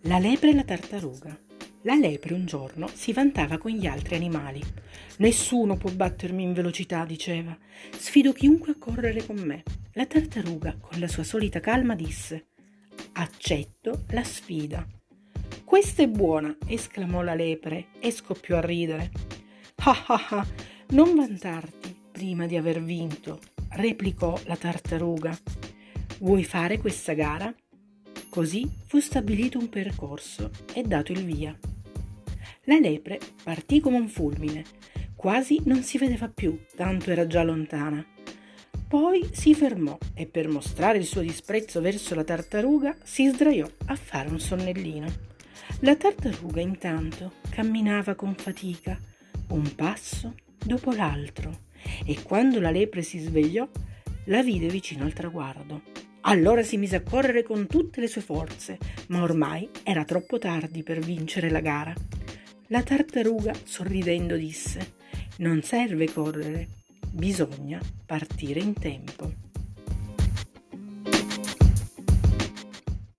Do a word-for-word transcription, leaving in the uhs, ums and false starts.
La lepre e la tartaruga. La lepre un giorno si vantava con gli altri animali. Nessuno può battermi in velocità, diceva. Sfido chiunque a correre con me. La tartaruga, con la sua solita calma, disse: accetto la sfida. Questa è buona, esclamò la lepre e scoppiò a ridere. Ah ah ah, non vantarti prima di aver vinto, replicò la tartaruga. Vuoi fare questa gara? Così fu stabilito un percorso e dato il via. La lepre partì come un fulmine, quasi non si vedeva più, tanto era già lontana. Poi si fermò e per mostrare il suo disprezzo verso la tartaruga si sdraiò a fare un sonnellino. La tartaruga intanto camminava con fatica, un passo dopo l'altro, e quando la lepre si svegliò la vide vicino al traguardo. Allora si mise a correre con tutte le sue forze, ma ormai era troppo tardi per vincere la gara. La tartaruga, sorridendo, disse: non serve correre, bisogna partire in tempo.